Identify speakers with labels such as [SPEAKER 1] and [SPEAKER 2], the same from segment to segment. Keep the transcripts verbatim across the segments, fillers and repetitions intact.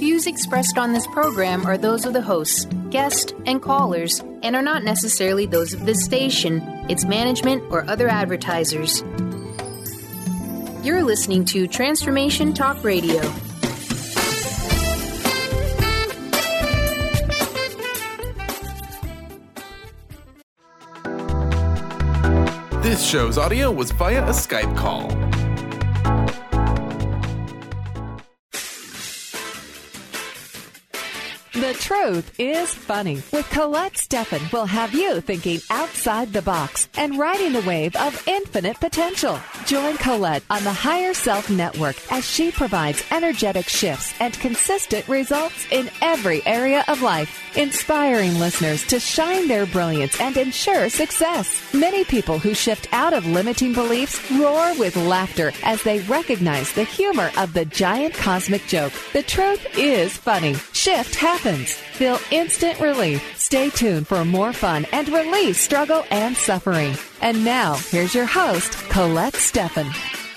[SPEAKER 1] Views expressed on this program are those of the hosts, guests, and callers, and are not necessarily those of this station, its management, or other advertisers. You're listening to Transformation Talk Radio.
[SPEAKER 2] This show's audio was via a Skype call.
[SPEAKER 3] The Truth is Funny with Colette Steffen will have you thinking outside the box and riding the wave of infinite potential. Join Colette on the Higher Self Network as she provides energetic shifts and consistent results in every area of life, inspiring listeners to shine their brilliance and ensure success. Many people who shift out of limiting beliefs roar with laughter as they recognize the humor of the giant cosmic joke. The truth is funny. Shift happens. Feel instant relief. Stay tuned for more fun and release struggle and suffering. And now, here's your host, Colette Steffen.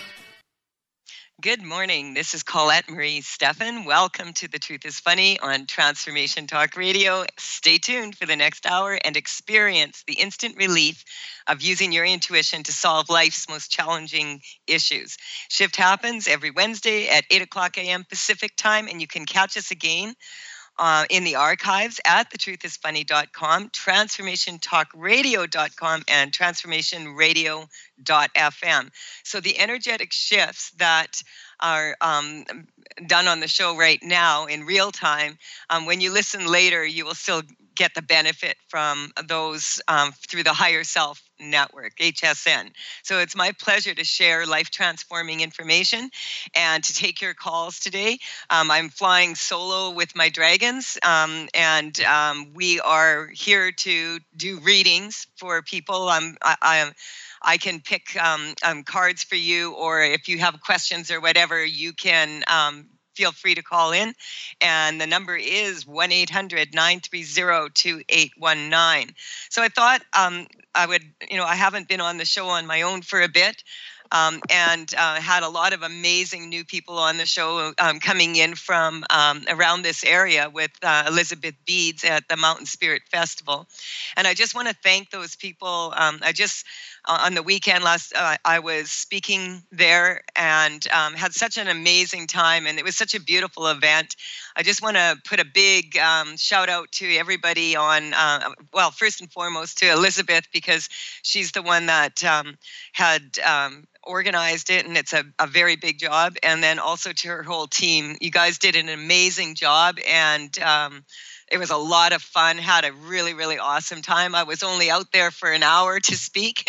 [SPEAKER 4] Good morning. This is Colette Marie Steffen. Welcome to The Truth is Funny on Transformation Talk Radio. Stay tuned for the next hour and experience the instant relief of using your intuition to solve life's most challenging issues. Shift happens every Wednesday at eight o'clock a.m. Pacific time, and you can catch us again Uh, in the archives at the truth is funny dot com, transformation talk radio dot com, and transformation radio dot f m. So the energetic shifts that are um, done on the show right now in real time, um, when you listen later, you will still get the benefit from those um, through the Higher Self Network, H S N. So it's my pleasure to share life-transforming information and to take your calls today. Um, I'm flying solo with my dragons, um, and um, we are here to do readings for people. I'm, I, I, I can pick um, um, cards for you, or if you have questions or whatever, you can um, feel free to call in. And the number is one eight hundred nine three zero two eight one nine. So I thought um, I would, you know, I haven't been on the show on my own for a bit. Um, and uh, had a lot of amazing new people on the show um, coming in from um, around this area with uh, Elizabeth Beads at the Mountain Spirit Festival. And I just want to thank those people. Um, I just, uh, on the weekend last, uh, I was speaking there and um, had such an amazing time. And it was such a beautiful event. I just want to put a big um, shout out to everybody on, uh, well, first and foremost to Elizabeth, because she's the one that um, had um, organized it, and it's a, a very big job. And then also to her whole team. You guys did an amazing job, and um, it was a lot of fun. Had a really, really awesome time. I was only out there for an hour to speak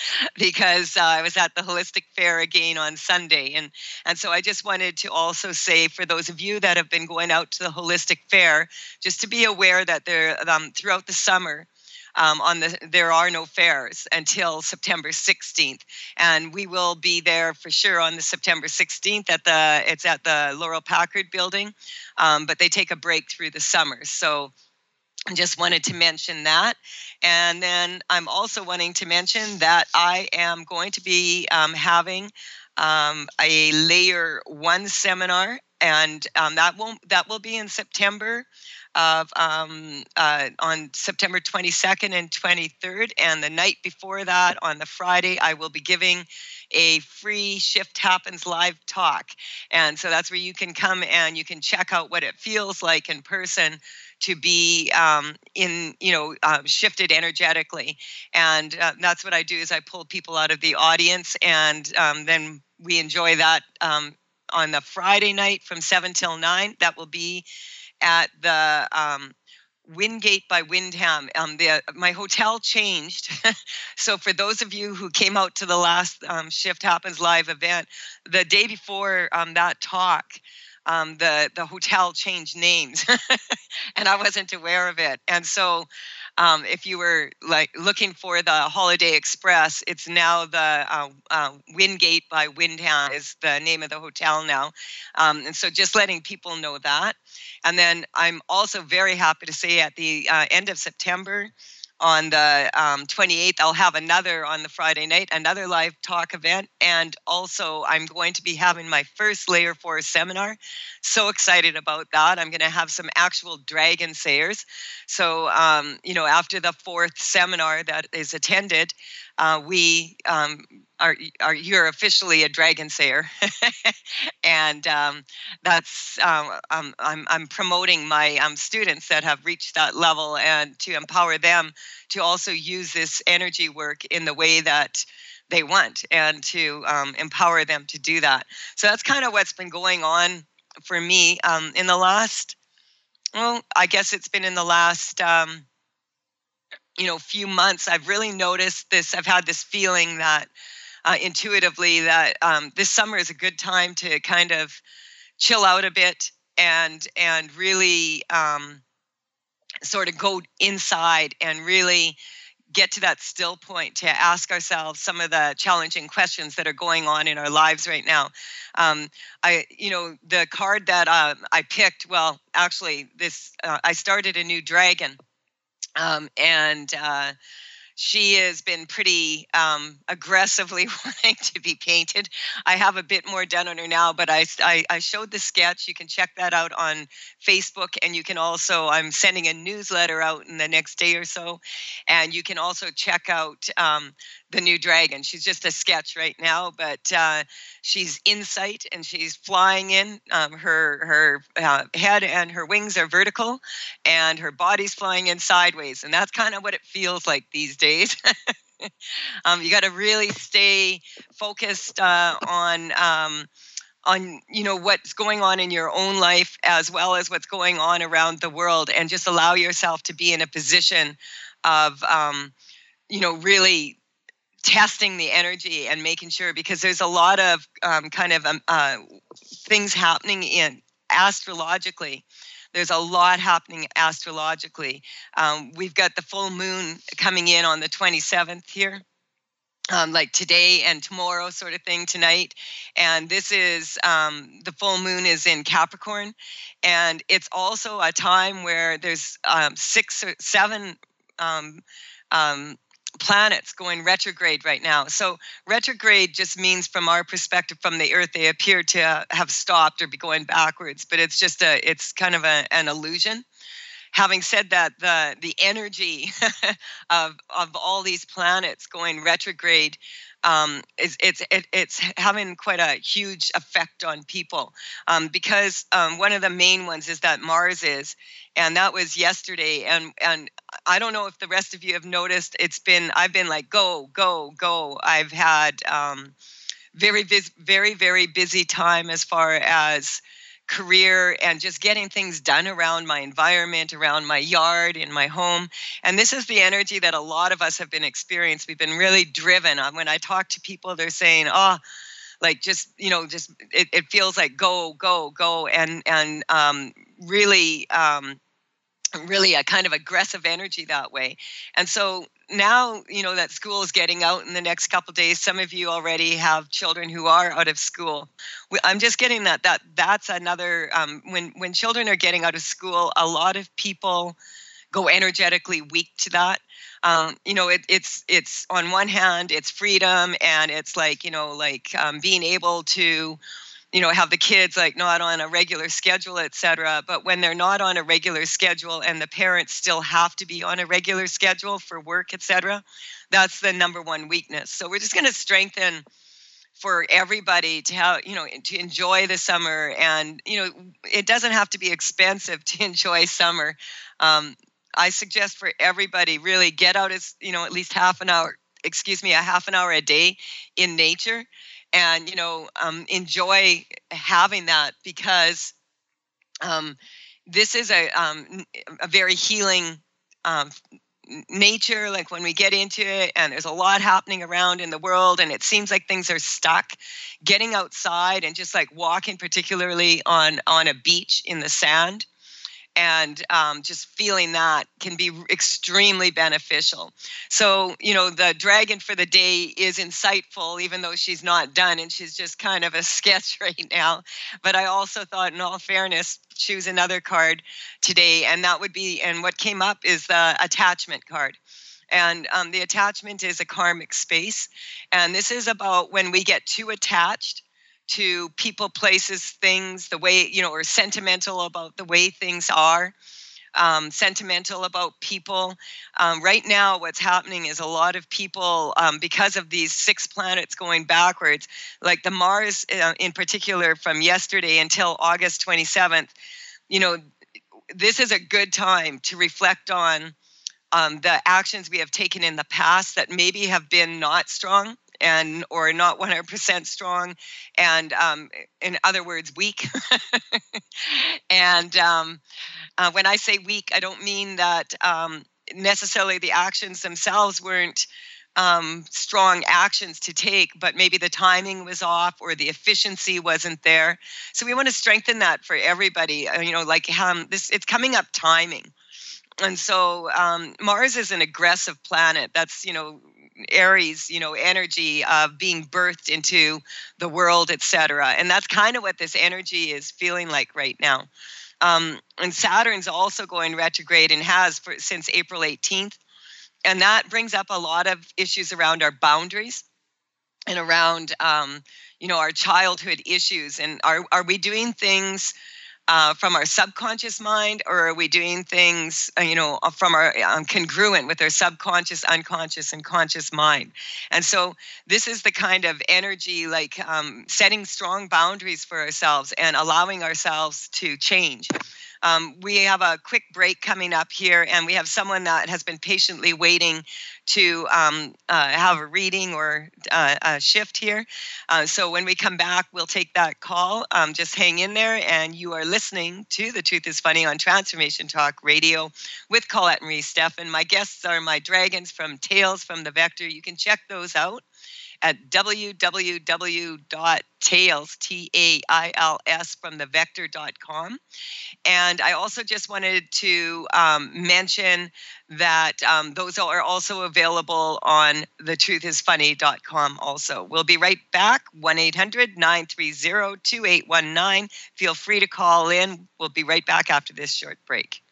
[SPEAKER 4] because uh, I was at the Holistic Fair again on Sunday. And, and so I just wanted to also say, for those of you that have been going out to the Holistic Fair, just to be aware that there um, throughout the summer, Um, on the there are no fairs until September sixteenth, and we will be there for sure on the September sixteenth at the it's at the Laurel Packard building, um, but they take a break through the summer. So I just wanted to mention that. And then I'm also wanting to mention that I am going to be um, having um, a layer one seminar, and um, that won't that will be in September. Of um, uh, on September twenty-second and twenty-third, and the night before that, on the Friday, I will be giving a free Shift Happens live talk, and so that's where you can come and you can check out what it feels like in person to be um, in, you know, uh, shifted energetically, and uh, that's what I do is I pull people out of the audience, and um, then we enjoy that um, on the Friday night from seven till nine. That will be at the um, Wingate by Windham. Um, the, my hotel changed. So for those of you who came out to the last um, Shift Happens live event, the day before um, that talk, um, the, the hotel changed names and I wasn't aware of it. And so um, if you were like looking for the Holiday Express, it's now the uh, uh, Wingate by Windham is the name of the hotel now. Um, and so just letting people know that. And then I'm also very happy to say at the uh, end of September, on the um, twenty-eighth. I'll have another on the Friday night, another live talk event. And also I'm going to be having my first Layer four seminar. So excited about that. I'm going to have some actual dragon sayers. So, um, you know, after the fourth seminar that is attended, uh, we um, are, are, you're officially a dragon sayer. and um, that's, um, I'm, I'm, I'm promoting my um, students that have reached that level, and to empower them to also use this energy work in the way that they want, and to um, empower them to do that. So that's kind of what's been going on for me um, in the last, well, I guess it's been in the last, um, you know, few months. I've really noticed this. I've had this feeling that uh, intuitively that um, this summer is a good time to kind of chill out a bit and and really um, sort of go inside and really get to that still point to ask ourselves some of the challenging questions that are going on in our lives right now. Um, I, you know, the card that uh, I picked, well, actually, this uh, I started a new dragon, um, and uh, she has been pretty um, aggressively wanting to be painted. I have a bit more done on her now, but I, I, I showed the sketch. You can check that out on Facebook, and you can also, I'm sending a newsletter out in the next day or so, and you can also check out um, the new dragon. She's just a sketch right now, but uh, she's insight, and she's flying in. Um, her her uh, head and her wings are vertical, and her body's flying in sideways, and that's kind of what it feels like these days. um, you got to really stay focused uh, on um, on you know what's going on in your own life as well as what's going on around the world, and just allow yourself to be in a position of um, you know really testing the energy and making sure, because there's a lot of um, kind of um, uh, things happening in astrologically. There's a lot happening astrologically. Um, we've got the full moon coming in on the twenty-seventh here, um, like today and tomorrow sort of thing, tonight. And this is, um, the full moon is in Capricorn. And it's also a time where there's um, six or seven um, um, planets going retrograde right now. So retrograde just means, from our perspective, from the Earth, they appear to have stopped or be going backwards, but it's just a, it's kind of a, an illusion. Having said that, the the energy of of all these planets going retrograde um, is it's it, it's having quite a huge effect on people, um, because um, one of the main ones is that Mars is, and that was yesterday, and and I don't know if the rest of you have noticed. It's been I've been like go go go. I've had um, very very very busy time as far as career and just getting things done around my environment, around my yard, in my home. And this is the energy that a lot of us have been experiencing. We've been really driven. When I talk to people, they're saying, oh, like just, you know, just it, it feels like go, go, go. And, and um, really, um, really a kind of aggressive energy that way. And so now, you know, that school is getting out in the next couple of days. Some of you already have children who are out of school. I'm just getting that, that that's another, um, when, when children are getting out of school, a lot of people go energetically weak to that. Um, you know, it, it's, it's on one hand, it's freedom, and it's like, you know, like um, being able to, you know, have the kids like not on a regular schedule, et cetera. But when they're not on a regular schedule and the parents still have to be on a regular schedule for work, et cetera, that's the number one weakness. So we're just going to strengthen for everybody to have, you know, to enjoy the summer. And, you know, it doesn't have to be expensive to enjoy summer. Um, I suggest for everybody really get out as, you know, at least half an hour, excuse me, a half an hour a day in nature. And, you know, um, enjoy having that, because um, this is a, um, a very healing um, nature. Like when we get into it and there's a lot happening around in the world and it seems like things are stuck, getting outside and just like walking, particularly on, on a beach in the sand, and um, just feeling that can be extremely beneficial. So, you know, the dragon for the day is insightful, even though she's not done and she's just kind of a sketch right now. But I also thought, in all fairness, choose another card today, and that would be, and what came up is the attachment card. And um, the attachment is a karmic space. And this is about when we get too attached to people, places, things, the way, you know, or sentimental about the way things are. Um, sentimental about people. Um, right now, what's happening is a lot of people, um, because of these six planets going backwards, like the Mars uh, in particular from yesterday until August twenty-seventh, you know, this is a good time to reflect on um, the actions we have taken in the past that maybe have been not strong and or not one hundred percent strong, and um, in other words, weak. and um, uh, when I say weak, I don't mean that um, necessarily the actions themselves weren't um, strong actions to take, but maybe the timing was off or the efficiency wasn't there. So we want to strengthen that for everybody. Uh, you know, like um, this, it's coming up timing. And so um, Mars is an aggressive planet. That's, you know, Aries, you know, energy of being birthed into the world, et cetera. And that's kind of what this energy is feeling like right now. Um, and Saturn's also going retrograde and has for, since April eighteenth. And that brings up a lot of issues around our boundaries and around, um, you know, our childhood issues. And are are we doing things Uh, from our subconscious mind, or are we doing things, uh, you know, from our um, congruent with our subconscious, unconscious, and conscious mind? And so this is the kind of energy, like um, setting strong boundaries for ourselves and allowing ourselves to change. Um, we have a quick break coming up here, and we have someone that has been patiently waiting to um, uh, have a reading or uh, a shift here. Uh, so when we come back, we'll take that call. Um, just hang in there, and you are listening to The Truth is Funny on Transformation Talk Radio with Colette Marie Stephan. My guests are my dragons from Tales from the Vector. You can check those out at w w w dot tails, T A I L S, from the vector dot com. And I also just wanted to um, mention that um, those are also available on the truth is funny dot com also. We'll be right back, one eight hundred nine three zero two eight one nine. Feel free to call in. We'll be right back after this short break.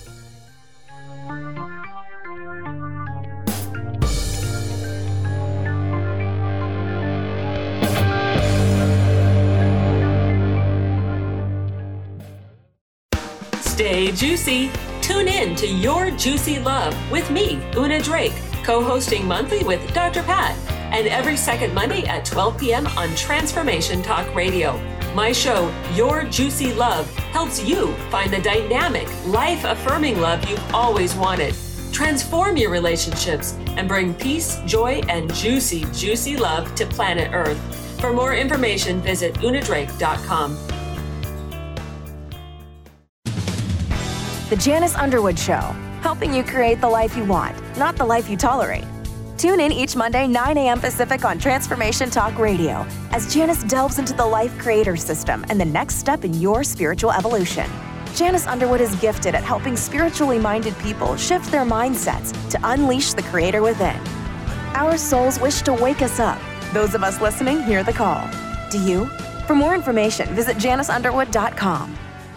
[SPEAKER 5] Stay juicy. Tune in to Your Juicy Love with me, Una Drake, co-hosting monthly with Doctor Pat, and every second Monday at twelve p.m. on Transformation Talk Radio. My show, Your Juicy Love, helps you find the dynamic, life-affirming love you've always wanted. Transform your relationships and bring peace, joy, and juicy, juicy love to planet Earth. For more information, visit una drake dot com.
[SPEAKER 6] The Janice Underwood Show, helping you create the life you want, not the life you tolerate. Tune in each Monday, nine a.m. Pacific on Transformation Talk Radio as Janice delves into the life creator system and the next step in your spiritual evolution. Janice Underwood is gifted at helping spiritually minded people shift their mindsets to unleash the creator within. Our souls wish to wake us up. Those of us listening hear the call. Do you? For more information, visit janice underwood dot com.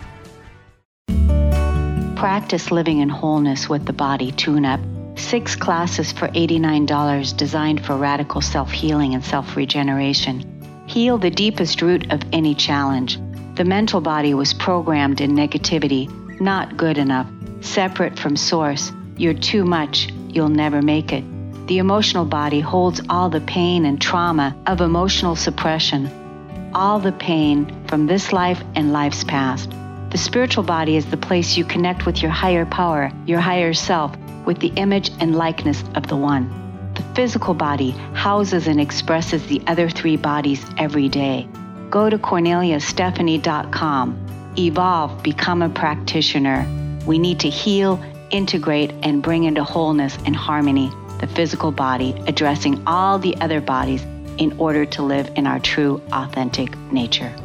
[SPEAKER 7] Practice living in wholeness with the body tune-up. Six classes for eighty-nine dollars designed for radical self-healing and self-regeneration. Heal the deepest root of any challenge. The mental body was programmed in negativity, not good enough, separate from source. You're too much, you'll never make it. The emotional body holds all the pain and trauma of emotional suppression, all the pain from this life and lives past. The spiritual body is the place you connect with your higher power, your higher self, with the image and likeness of the One. The physical body houses and expresses the other three bodies every day. Go to cornelia stephanie dot com. Evolve, become a practitioner. We need to heal, integrate, and bring into wholeness and harmony the physical body, addressing all the other bodies in order to live in our true, authentic nature.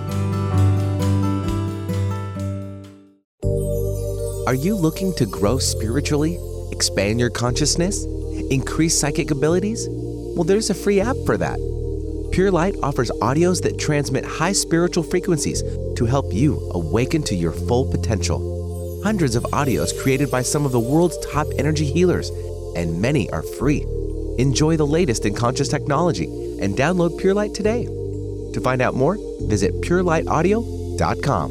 [SPEAKER 8] Are you looking to grow spiritually, expand your consciousness, increase psychic abilities? Well, there's a free app for that. Pure Light offers audios that transmit high spiritual frequencies to help you awaken to your full potential. Hundreds of audios created by some of the world's top energy healers and many are free. Enjoy the latest in conscious technology and download Pure Light today. To find out more, visit pure light audio dot com.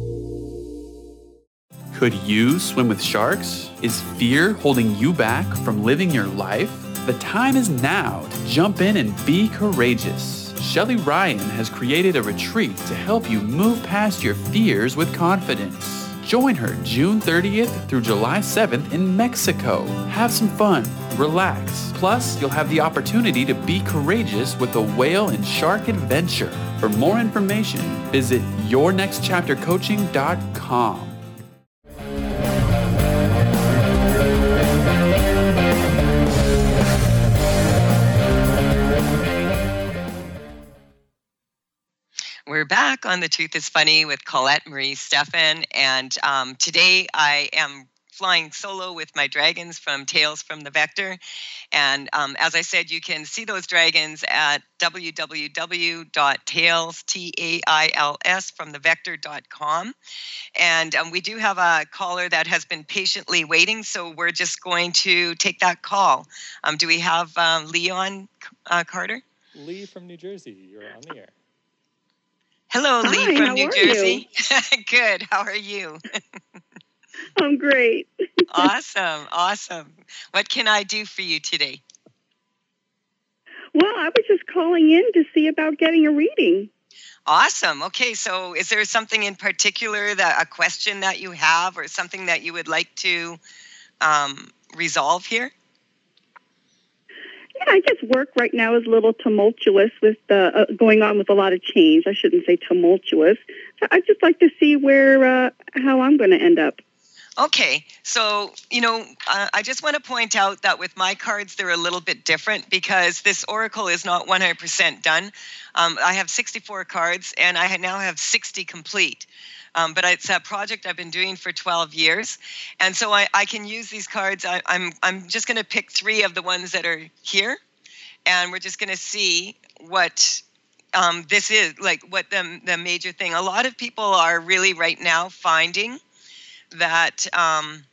[SPEAKER 9] Could you swim with sharks? Is fear holding you back from living your life? The time is now to jump in and be courageous. Shelley Ryan has created a retreat to help you move past your fears with confidence. Join her June thirtieth through July seventh in Mexico. Have some fun, relax. Plus, you'll have the opportunity to be courageous with a whale and shark adventure. For more information, visit your next chapter coaching dot com.
[SPEAKER 4] We're back on The Truth is Funny with Colette Marie Stephan, and um, today I am flying solo with my dragons from Tales from the Vector. And um, as I said, you can see those dragons at w w w dot tails, T A I L S, from the vector dot com. And um, we do have a caller that has been patiently waiting, so we're just going to take that call. Um, do we have um, Leon uh, Carter?
[SPEAKER 10] Lee from New Jersey, you're on the air.
[SPEAKER 4] Hello, Lee
[SPEAKER 11] Hi,
[SPEAKER 4] from
[SPEAKER 11] how
[SPEAKER 4] New
[SPEAKER 11] are
[SPEAKER 4] Jersey. Good. How are you?
[SPEAKER 11] I'm great.
[SPEAKER 4] Awesome. Awesome. What can I do for you today?
[SPEAKER 11] Well, I was just calling in to see about getting a reading.
[SPEAKER 4] Awesome. Okay. So is there something in particular, that a question that you have or something that you would like to um, resolve here?
[SPEAKER 11] Yeah, I guess work right now is a little tumultuous with the uh, going on with a lot of change. I shouldn't say tumultuous. So I'd just like to see where uh, how I'm going to end up.
[SPEAKER 4] Okay, so, you know, uh, I just want to point out that with my cards, they're a little bit different because this oracle is not one hundred percent done. Um, I have sixty-four cards, and I now have sixty complete. Um, but it's a project I've been doing for twelve years. And so I, I can use these cards. I, I'm, I'm just going to pick three of the ones that are here, and we're just going to see what um, this is, like what the, the major thing. A lot of people are really right now finding that, um,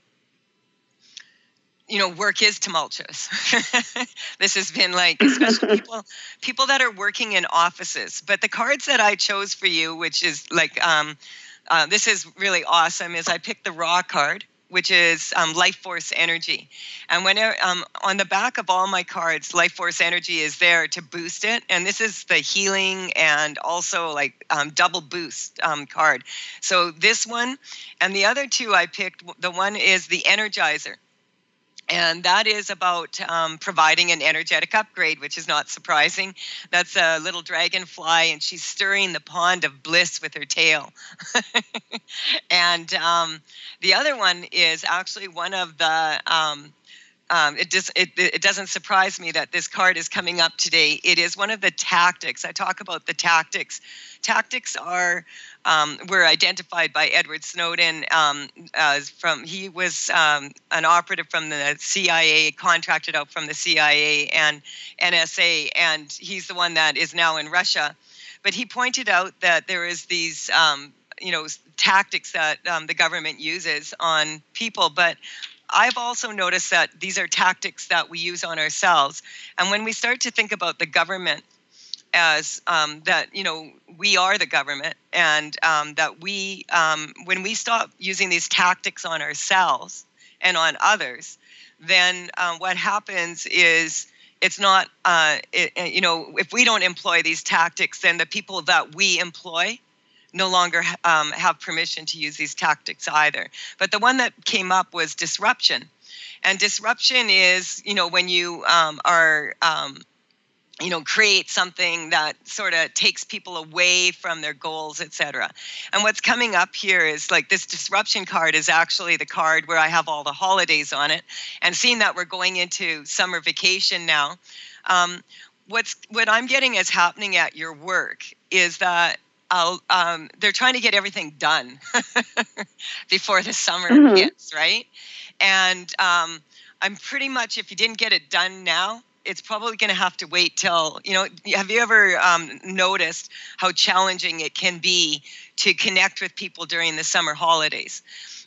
[SPEAKER 4] you know, work is tumultuous. This has been like, especially people, people that are working in offices. But the cards that I chose for you, which is like, um, uh, this is really awesome, is I picked the Raw card, which is um, Life Force Energy. And when um, on the back of all my cards, Life Force Energy is there to boost it. And this is the healing and also like um, double boost um, card. So this one and the other two I picked, the one is the Energizer. And that is about um, providing an energetic upgrade, which is not surprising. That's a little dragonfly, and she's stirring the pond of bliss with her tail. And um, the other one is actually one of the, um, um, it, just, it, it doesn't surprise me that this card is coming up today. It is one of the tactics. I talk about the tactics. Tactics are, um, were identified by Edward Snowden. Um, uh, from he was um, an operative from the C I A, contracted out from the C I A and N S A, and he's the one that is now in Russia. But he pointed out that there is these, um, you know, tactics that um, the government uses on people, but I've also noticed that these are tactics that we use on ourselves. And when we start to think about the government as um, that, you know, we are the government, and um, that we, um, when we stop using these tactics on ourselves and on others, then um, what happens is it's not, uh, it, you know, if we don't employ these tactics, then the people that we employ no longer um, have permission to use these tactics either. But the one that came up was disruption. And disruption is, you know, when you um, are, um, you know, create something that sort of takes people away from their goals, et cetera. And what's coming up here is like this disruption card is actually the card where I have all the holidays on it. And seeing that we're going into summer vacation now, um, what's what I'm getting is happening at your work is that I'll, um, they're trying to get everything done before the summer mm-hmm. hits, right? And um, I'm pretty much, if you didn't get it done now, it's probably going to have to wait till, you know, have you ever um, noticed how challenging it can be to connect with people during the summer holidays?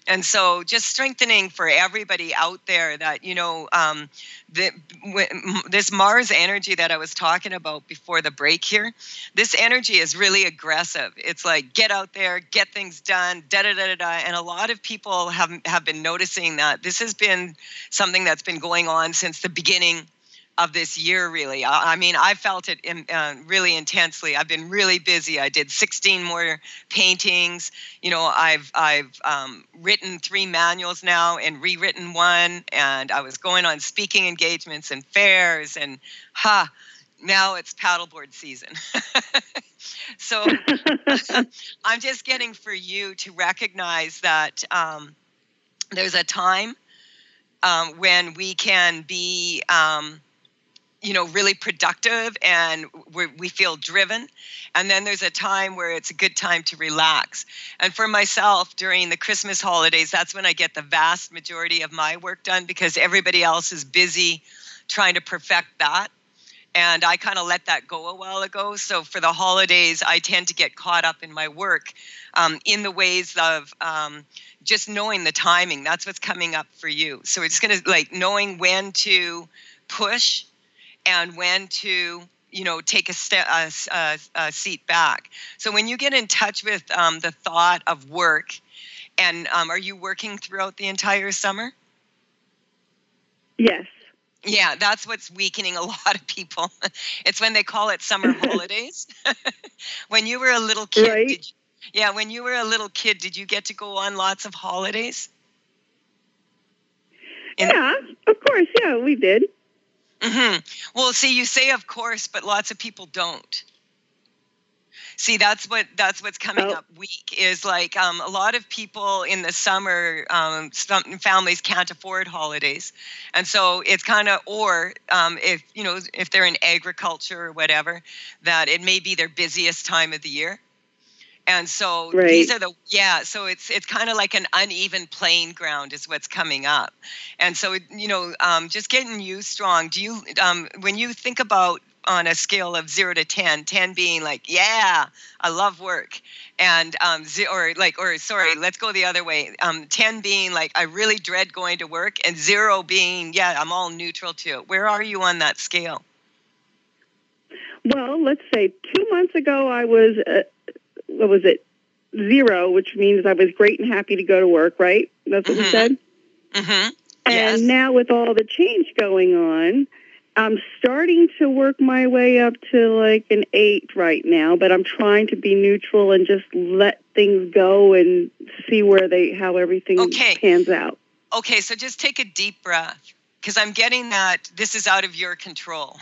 [SPEAKER 4] And so just strengthening for everybody out there that, you know, um, the, w- this Mars energy that I was talking about before the break here, this energy is really aggressive. It's like, get out there, get things done, da da da da da. And a lot of people have, have been noticing that this has been something that's been going on since the beginning of this year, really. I, I mean, I felt it in, uh, really intensely. I've been really busy. I did sixteen more paintings. You know, I've I've um, written three manuals now and rewritten one, and I was going on speaking engagements and fairs, and ha, now it's paddleboard season. So I'm just getting for you to recognize that um, there's a time um, when we can be um, you know, really productive and we we feel driven. And then there's a time where it's a good time to relax. And for myself, during the Christmas holidays, that's when I get the vast majority of my work done because everybody else is busy trying to perfect that. And I kind of let that go a while ago. So for the holidays, I tend to get caught up in my work um, in the ways of um, just knowing the timing. That's what's coming up for you. So it's going to like knowing when to push and when to, you know, take a, step, a, a, a seat back. So when you get in touch with um, the thought of work, and um, are you working throughout the entire summer?
[SPEAKER 11] Yes.
[SPEAKER 4] Yeah, that's what's weakening a lot of people. It's when they call it summer holidays. When you were a little kid,
[SPEAKER 11] right.
[SPEAKER 4] did you, yeah, when you were a little kid, did you get to go on lots of holidays? In-
[SPEAKER 11] yeah, of course. Yeah, we did.
[SPEAKER 4] Mm-hmm. Well, see, you say of course, but lots of people don't. See, that's what that's what's coming
[SPEAKER 11] oh.
[SPEAKER 4] up weak is like um, a lot of people in the summer, um, some families can't afford holidays. And so it's kind of, or um, if, you know, if they're in agriculture or whatever, that it may be their busiest time of the year. And so
[SPEAKER 11] right.
[SPEAKER 4] these are the, yeah, so it's it's kind of like an uneven playing ground is what's coming up. And so, you know, um, just getting you strong. Do you, um, when you think about on a scale of zero to ten, ten being like, yeah, I love work. And, um, zero, or like, or sorry, let's go the other way. Um, ten being like, I really dread going to work, and zero being, yeah, I'm all neutral to it. Where are you on that scale?
[SPEAKER 11] Well, let's say two months ago, I was, uh, what was it, zero, which means I was great and happy to go to work, right? That's what
[SPEAKER 4] mm-hmm.
[SPEAKER 11] we said?
[SPEAKER 4] Mm-hmm.
[SPEAKER 11] And
[SPEAKER 4] yes.
[SPEAKER 11] now with all the change going on, I'm starting to work my way up to like an eight right now, but I'm trying to be neutral and just let things go and see where they, how everything
[SPEAKER 4] okay.
[SPEAKER 11] pans out.
[SPEAKER 4] Okay, so just take a deep breath, because I'm getting that this is out of your control.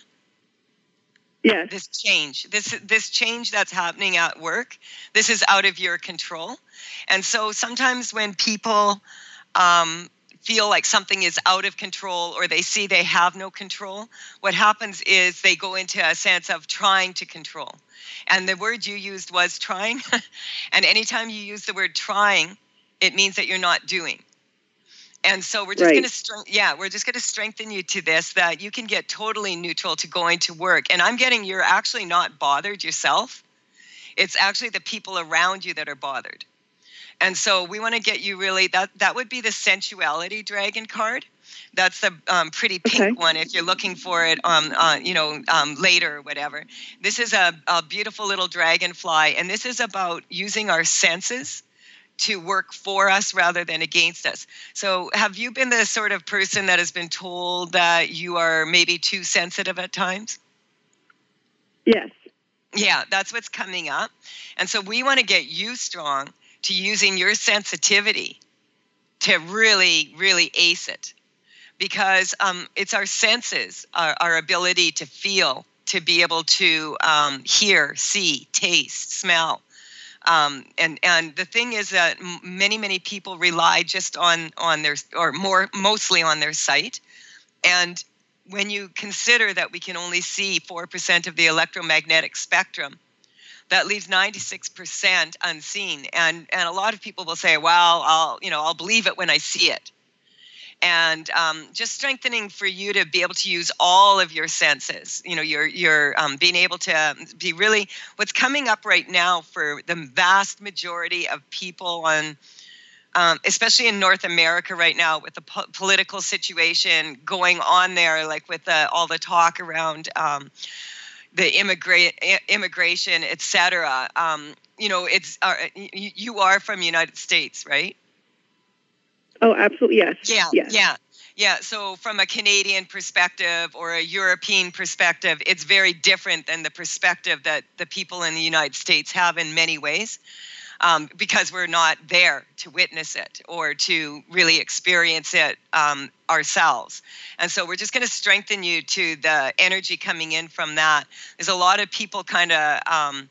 [SPEAKER 11] Yes.
[SPEAKER 4] This change, this this change that's happening at work, this is out of your control. And so sometimes when people um, feel like something is out of control or they see they have no control, what happens is they go into a sense of trying to control. And the word you used was trying. And anytime you use the word trying, it means that you're not doing. And so we're just
[SPEAKER 11] right.
[SPEAKER 4] going to, strength, yeah, we're just going to strengthen you to this, that you can get totally neutral to going to work. And I'm getting, you're actually not bothered yourself. It's actually the people around you that are bothered. And so we want to get you really, that, that would be the sensuality dragon card. That's the um, pretty pink
[SPEAKER 11] okay.
[SPEAKER 4] one if you're looking for it, um, uh, you know, um, later or whatever. This is a, a beautiful little dragonfly. And this is about using our senses to work for us rather than against us. So have you been the sort of person that has been told that you are maybe too sensitive at times?
[SPEAKER 11] Yes.
[SPEAKER 4] Yeah, that's what's coming up. And so we want to get you strong to using your sensitivity to really, really ace it. Because um, it's our senses, our, our ability to feel, to be able to um, hear, see, taste, smell. Um, and, and the thing is that many, many people rely just on, on their, or more, mostly on their sight. And when you consider that we can only see four percent of the electromagnetic spectrum, that leaves ninety-six percent unseen. And, and a lot of people will say, well, I'll, you know, I'll believe it when I see it. And um, just strengthening for you to be able to use all of your senses. You know, you're, you're um, being able to be really, what's coming up right now for the vast majority of people on um, especially in North America right now with the po- political situation going on there, like with the, all the talk around um, the immigrant immigration, et cetera. Um, you know, it's uh, you, you are from the United States, right?
[SPEAKER 11] Oh, absolutely, yes.
[SPEAKER 4] Yeah,
[SPEAKER 11] yes.
[SPEAKER 4] yeah. Yeah, so from a Canadian perspective or a European perspective, it's very different than the perspective that the people in the United States have in many ways, um, because we're not there to witness it or to really experience it um, ourselves. And so we're just going to strengthen you to the energy coming in from that. There's a lot of people kind of um,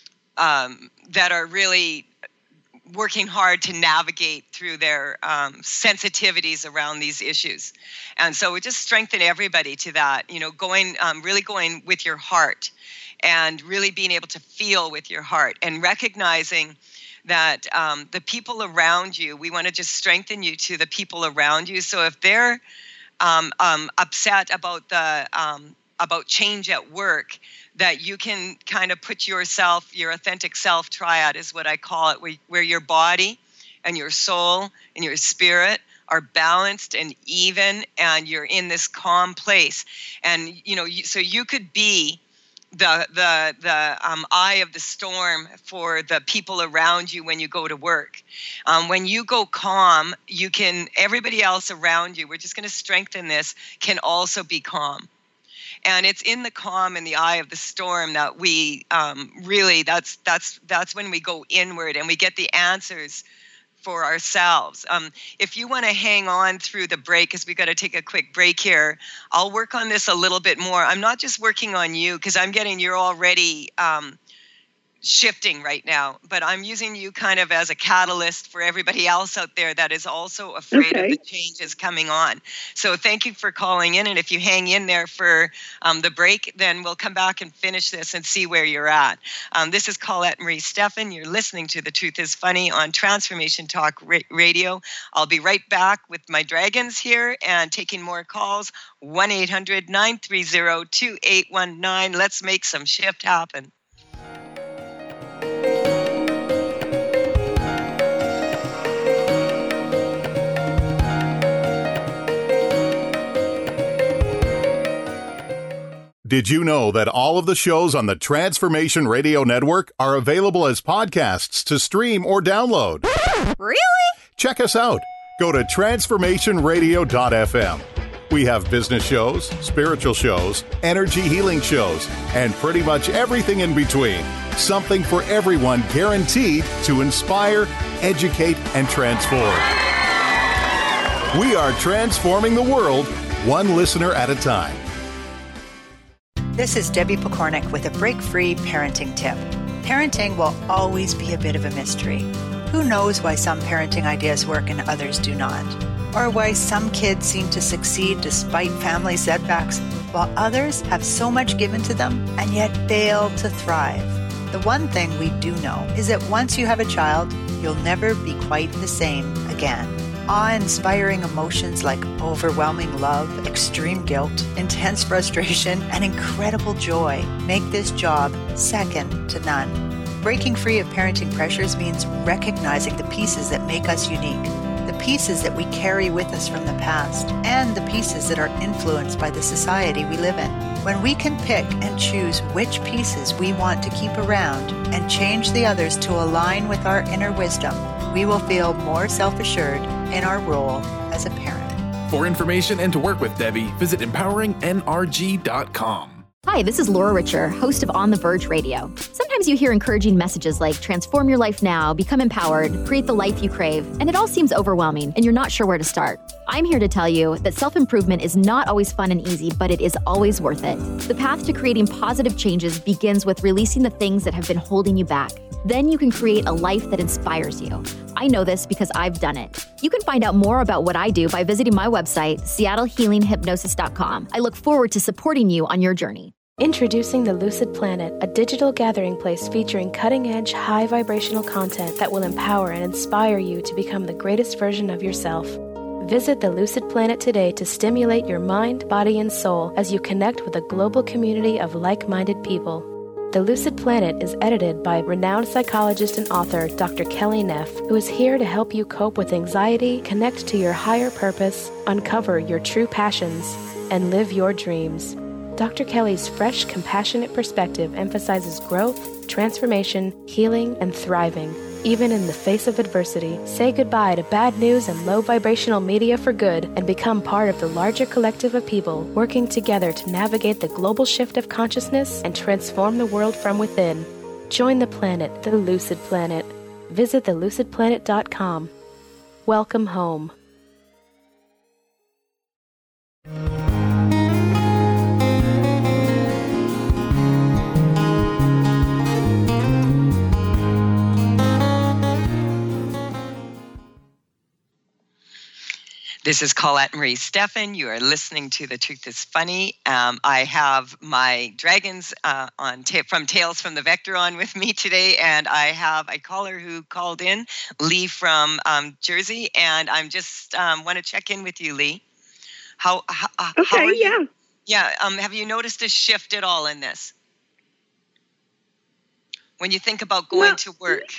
[SPEAKER 4] um, that are really working hard to navigate through their um, sensitivities around these issues. And so we just strengthen everybody to that, you know, going, um, really going with your heart and really being able to feel with your heart and recognizing that um, the people around you, we want to just strengthen you to the people around you. So if they're um, um, upset about the, um, about change at work, that you can kind of put yourself, your authentic self triad is what I call it, where, where your body and your soul and your spirit are balanced and even, and you're in this calm place. And, you know, you, so you could be the the the um, eye of the storm for the people around you when you go to work. Um, when you go calm, you can, everybody else around you, we're just going to strengthen this, can also be calm. And it's in the calm and the eye of the storm that we um, really, that's that's that's when we go inward and we get the answers for ourselves. Um, if you want to hang on through the break, because we've got to take a quick break here, I'll work on this a little bit more. I'm not just working on you, because I'm getting, you're already um, shifting right now, but I'm using you kind of as a catalyst for everybody else out there that is also afraid
[SPEAKER 11] okay.
[SPEAKER 4] of the changes coming on. So thank you for calling in. And if you hang in there for um, the break, then we'll come back and finish this and see where you're at. Um, this is Colette Marie Steffen. You're listening to The Truth is Funny on Transformation Talk Ra- Radio. I'll be right back with my dragons here and taking more calls. one eight hundred nine three zero two eight one nine. Let's make some shift happen.
[SPEAKER 12] Did you know that all of the shows on the Transformation Radio Network are available as podcasts to stream or download?
[SPEAKER 13] Really?
[SPEAKER 12] Check us out. Go to transformation radio dot f m. We have business shows, spiritual shows, energy healing shows, and pretty much everything in between. Something for everyone, guaranteed to inspire, educate, and transform. We are transforming the world, one listener at a time.
[SPEAKER 14] This is Debbie Pokornik with a break-free parenting tip. Parenting will always be a bit of a mystery. Who knows why some parenting ideas work and others do not? Or why some kids seem to succeed despite family setbacks, while others have so much given to them and yet fail to thrive. The one thing we do know is that once you have a child, you'll never be quite the same again. Awe-inspiring emotions like overwhelming love, extreme guilt, intense frustration, and incredible joy make this job second to none. Breaking free of parenting pressures means recognizing the pieces that make us unique, the pieces that we carry with us from the past, and the pieces that are influenced by the society we live in. When we can pick and choose which pieces we want to keep around and change the others to align with our inner wisdom, we will feel more self-assured in our role as a parent.
[SPEAKER 2] For information and to work with Debbie, visit empowering n r g dot com.
[SPEAKER 13] Hi, this is Laura Richer, host of On the Verge Radio. Sometimes you hear encouraging messages like transform your life now, become empowered, create the life you crave, and it all seems overwhelming and you're not sure where to start. I'm here to tell you that self-improvement is not always fun and easy, but it is always worth it. The path to creating positive changes begins with releasing the things that have been holding you back. Then you can create a life that inspires you. I know this because I've done it. You can find out more about what I do by visiting my website, seattle healing hypnosis dot com. I look forward to supporting you on your journey.
[SPEAKER 15] Introducing the Lucid Planet, a digital gathering place featuring cutting-edge, high-vibrational content that will empower and inspire you to become the greatest version of yourself. Visit the Lucid Planet today to stimulate your mind, body, and soul as you connect with a global community of like-minded people. The Lucid Planet is edited by renowned psychologist and author Doctor Kelly Neff, who is here to help you cope with anxiety, connect to your higher purpose, uncover your true passions, and live your dreams. Doctor Kelly's fresh, compassionate perspective emphasizes growth, transformation, healing, and thriving. Even in the face of adversity, say goodbye to bad news and low vibrational media for good and become part of the larger collective of people working together to navigate the global shift of consciousness and transform the world from within. Join the planet, the Lucid Planet. Visit the lucid planet dot com. Welcome home.
[SPEAKER 4] This is Colette Marie Steffen. You are listening to The Truth is Funny. Um, I have my dragons uh, on ta- from Tales from the Vector on with me today, and I have a caller who called in, Lee from um, Jersey, and I'm just um, want to check in with you, Lee. How, how,
[SPEAKER 11] okay,
[SPEAKER 4] how are
[SPEAKER 11] yeah.
[SPEAKER 4] you? Yeah, um, have you noticed a shift at all in this? When you think about going
[SPEAKER 11] well,
[SPEAKER 4] to work?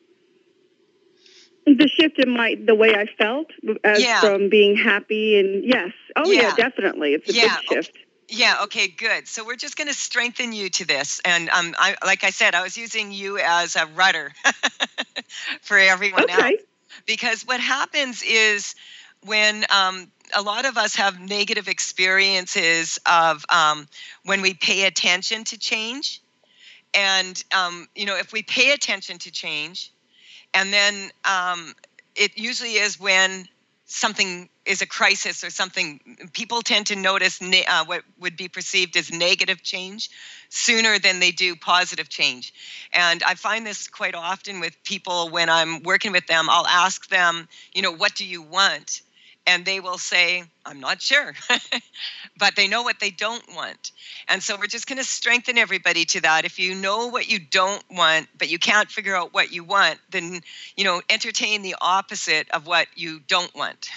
[SPEAKER 11] The shift in my the way I felt as
[SPEAKER 4] yeah.
[SPEAKER 11] from being happy and yes. Oh yeah,
[SPEAKER 4] yeah
[SPEAKER 11] definitely. It's a
[SPEAKER 4] yeah.
[SPEAKER 11] big shift.
[SPEAKER 4] Okay. Yeah, okay, good. So we're just going to strengthen you to this. And um, I, like I said, I was using you as a rudder for everyone
[SPEAKER 11] okay.
[SPEAKER 4] else. Because what happens is when um, a lot of us have negative experiences of um, when we pay attention to change. And, um, you know, if we pay attention to change, and then um, it usually is when something is a crisis or something, people tend to notice ne- uh, what would be perceived as negative change sooner than they do positive change. And I find this quite often with people when I'm working with them. I'll ask them, you know, what do you want? And they will say, I'm not sure, but they know what they don't want. And so we're just going to strengthen everybody to that. If you know what you don't want, but you can't figure out what you want, then, you know, entertain the opposite of what you don't want.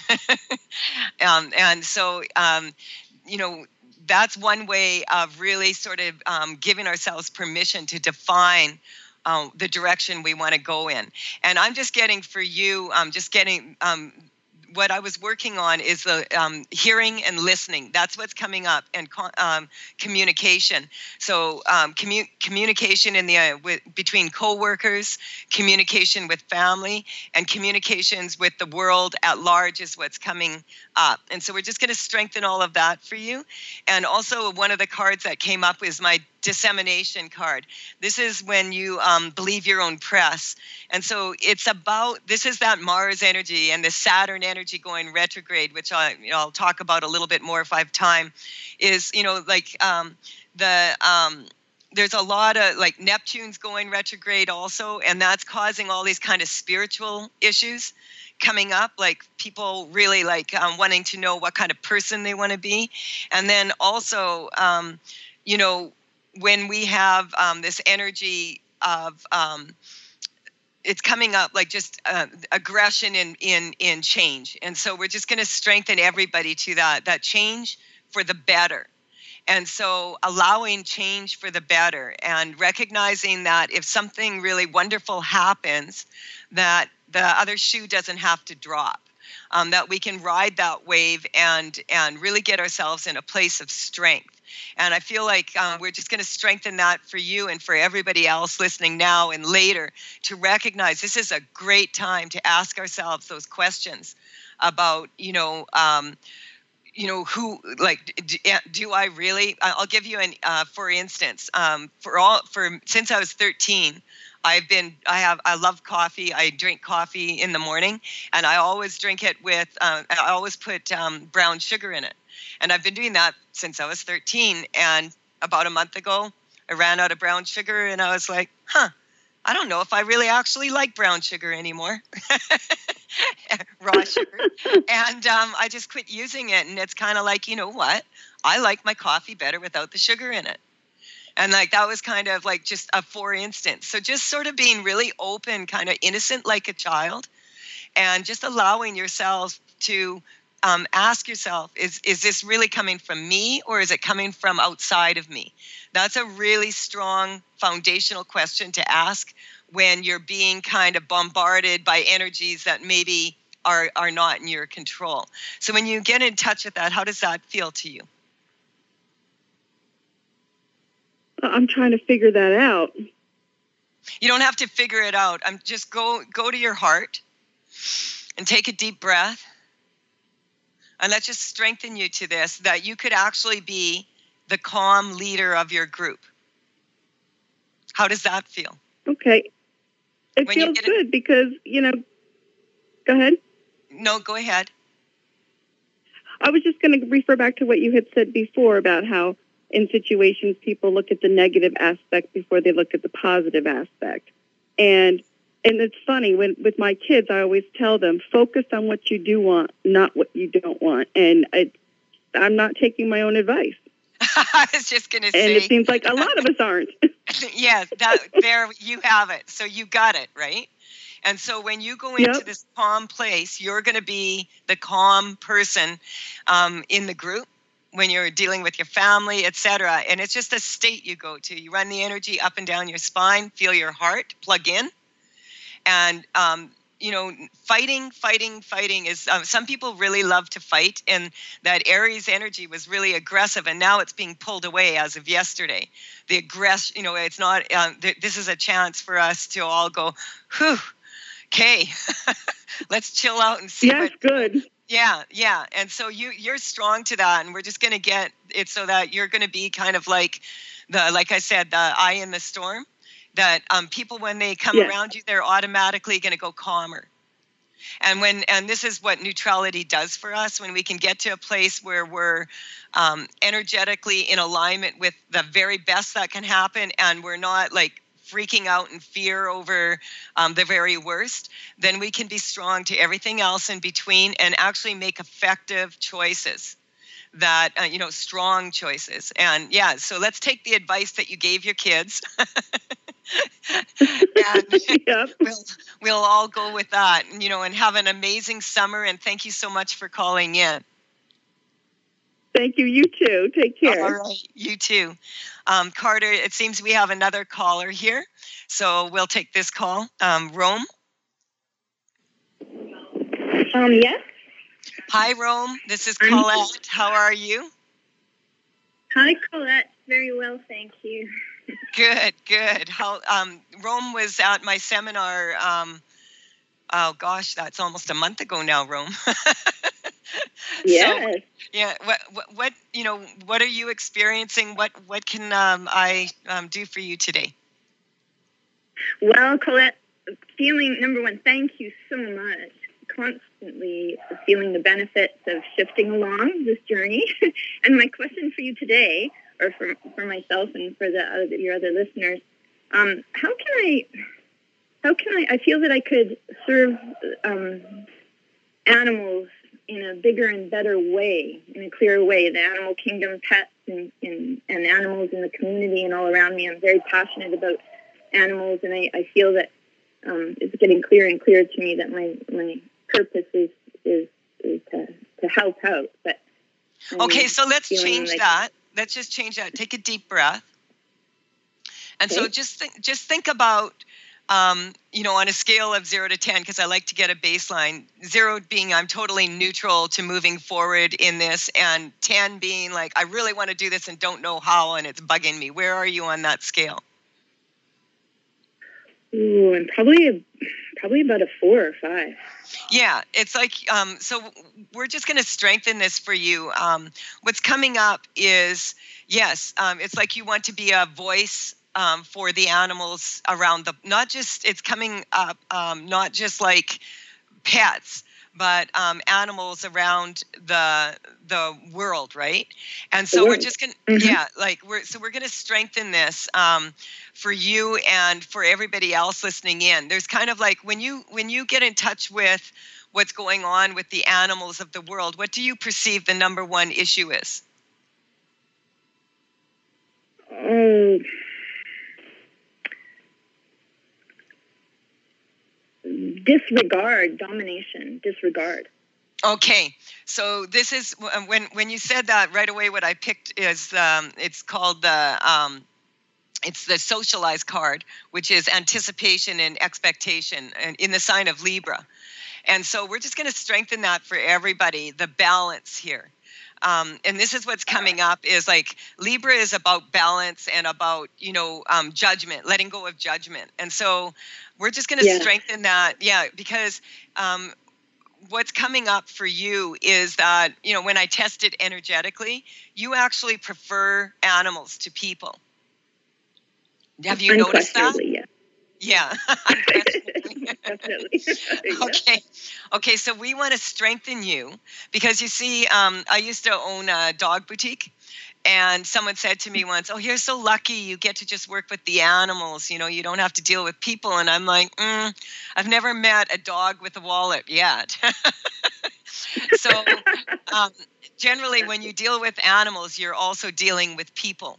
[SPEAKER 4] um, and so, um, you know, that's one way of really sort of um, giving ourselves permission to define um, the direction we want to go in. And I'm just getting for you, I'm just getting... Um, what I was working on is the um, hearing and listening. That's what's coming up, and um, communication. So um, commu- communication in the uh, with, between coworkers, communication with family, and communications with the world at large is what's coming up. And so we're just going to strengthen all of that for you. And also one of the cards that came up is my dissemination card. This is when you um, believe your own press. And so it's about, this is that Mars energy and the Saturn energy going retrograde, which I, you know, I'll talk about a little bit more if I have time, is, you know, like um, the, um, there's a lot of like Neptune's going retrograde also, and that's causing all these kind of spiritual issues coming up, like people really like um, wanting to know what kind of person they want to be. And then also, um, you know, when we have um, this energy of, um, it's coming up like just uh, aggression in, in, in change. And so we're just going to strengthen everybody to that, that change for the better. And so allowing change for the better and recognizing that if something really wonderful happens, that the other shoe doesn't have to drop. Um, that we can ride that wave and and really get ourselves in a place of strength. And I feel like um, we're just going to strengthen that for you and for everybody else listening now and later to recognize this is a great time to ask ourselves those questions about, you know, um, you know, who, like, do, do I really, I'll give you an, uh, for instance, um, for all, for, since I was thirteen, I've been, I have, I love coffee. I drink coffee in the morning, and I always drink it with, uh, I always put um, brown sugar in it. And I've been doing that since I was thirteen. And about a month ago, I ran out of brown sugar, and I was like, huh, I don't know if I really actually like brown sugar anymore. Raw sugar. And um, I just quit using it. And it's kind of like, you know what? I like my coffee better without the sugar in it. And like that was kind of like just a for instance. So just sort of being really open, kind of innocent like a child, and just allowing yourself to um, ask yourself, is, is this really coming from me or is it coming from outside of me? That's a really strong foundational question to ask when you're being kind of bombarded by energies that maybe are, are not in your control. So when you get in touch with that, how does that feel to you?
[SPEAKER 11] I'm trying to figure that out.
[SPEAKER 4] You don't have to figure it out. I'm just go go to your heart and take a deep breath. And let's just strengthen you to this, that you could actually be the calm leader of your group. How does that feel?
[SPEAKER 11] Okay. It
[SPEAKER 4] When
[SPEAKER 11] feels good because, you know, go ahead.
[SPEAKER 4] No, go ahead.
[SPEAKER 11] I was just going to refer back to what you had said before about how in situations people look at the negative aspect before they look at the positive aspect. And and it's funny, when with my kids, I always tell them, focus on what you do want, not what you don't want. And I, I'm not taking my own advice.
[SPEAKER 4] I was just going to say.
[SPEAKER 11] And it seems like a lot of us aren't.
[SPEAKER 4] Yes, that, there you have it. So you got it, right? And so when you go into
[SPEAKER 11] Yep.
[SPEAKER 4] this calm place, you're going to be the calm person um, in the group when you're dealing with your family, et cetera. And it's just a state you go to. You run the energy up and down your spine, feel your heart, plug in. And, um, you know, fighting, fighting, fighting is, um, some people really love to fight. And that Aries energy was really aggressive. And now it's being pulled away as of yesterday. The aggress, you know, it's not, um, th- this is a chance for us to all go, whew, okay, let's chill out and see.
[SPEAKER 11] Yes,
[SPEAKER 4] what,
[SPEAKER 11] good.
[SPEAKER 4] Yeah, yeah. And so you, you're strong to that. And we're just going to get it so that you're going to be kind of like the, like I said, the eye in the storm. That um, people, when they come
[SPEAKER 11] Yes.
[SPEAKER 4] around you, they're automatically going to go calmer. And when and this is what neutrality does for us, when we can get to a place where we're um, energetically in alignment with the very best that can happen, and we're not like freaking out in fear over um, the very worst, then we can be strong to everything else in between and actually make effective choices. That, uh, you know, strong choices. And yeah, so let's take the advice that you gave your kids. and
[SPEAKER 11] Yep.
[SPEAKER 4] we'll, we'll all go with that, you know, and have an amazing summer. And thank you so much for calling in.
[SPEAKER 11] Thank you. You too. Take care.
[SPEAKER 4] All right. You too. Um, Carter, it seems we have another caller here. So we'll take this call. Um, Rome.
[SPEAKER 16] Um, yes.
[SPEAKER 4] Hi, Rome. This is Colette. How are you?
[SPEAKER 16] Hi, Colette. Very well, thank you.
[SPEAKER 4] Good, good. How um, Rome was at my seminar. Um, oh gosh, that's almost a month ago now, Rome.
[SPEAKER 16] Yes.
[SPEAKER 4] So, yeah. What, what, what, you know, what are you experiencing? What, what can um, I um, do for you today?
[SPEAKER 16] Well, Colette, feeling number one, thank you so much. Constantly feeling the benefits of shifting along this journey. And my question for you today, or for for myself and for the other, your other listeners, um, how can I, how can I? I feel that I could serve um, animals in a bigger and better way, in a clearer way. The animal kingdom, pets, and, and, and animals in the community and all around me. I'm very passionate about animals, and I, I feel that um, it's getting clearer and clearer to me that my my purpose is is, is to, to help out. But I'm
[SPEAKER 4] okay, so let's
[SPEAKER 16] feeling
[SPEAKER 4] change
[SPEAKER 16] like-
[SPEAKER 4] that. Let's just change that. Take a deep breath. And so
[SPEAKER 16] Okay.
[SPEAKER 4] just think, just think about, um, you know, on a scale of zero to ten, because I like to get a baseline. Zero being I'm totally neutral to moving forward in this, and ten being like I really want to do this and don't know how, and it's bugging me. Where are you on that scale?
[SPEAKER 16] Ooh, and probably a, probably about a four or five.
[SPEAKER 4] Yeah, it's like, um, so we're just going to strengthen this for you. Um, what's coming up is, yes, um, it's like you want to be a voice um, for the animals around the, not just, it's coming up, um, not just like pets, but um, animals around the the world, right? And so we're just gonna,
[SPEAKER 16] Mm-hmm.
[SPEAKER 4] yeah, like we're so we're gonna strengthen this um, for you and for everybody else listening in. There's kind of like when you when you get in touch with what's going on with the animals of the world, what do you perceive the number one issue is?
[SPEAKER 16] Oh, disregard, domination, disregard.
[SPEAKER 4] Okay. So this is when when you said that right away. What I picked is um, it's called the um, it's the socialized card, which is anticipation and expectation, and in the sign of Libra. And so we're just going to strengthen that for everybody. The balance here. Um, and this is what's coming up is like Libra is about balance and about, you know, um, judgment, letting go of judgment. And so we're just going to yeah. strengthen that. Yeah, because um, what's coming up for you is that, you know, when I test it energetically, you actually prefer animals to people. Have you noticed that?
[SPEAKER 11] Yeah.
[SPEAKER 4] Yeah.
[SPEAKER 11] Definitely.
[SPEAKER 4] Okay. Okay. So we want to strengthen you because you see, um, I used to own a dog boutique, and someone said to me once, "Oh, you're so lucky. You get to just work with the animals. You know, you don't have to deal with people." And I'm like, mm, I've never met a dog with a wallet yet. So um, generally, when you deal with animals, you're also dealing with people.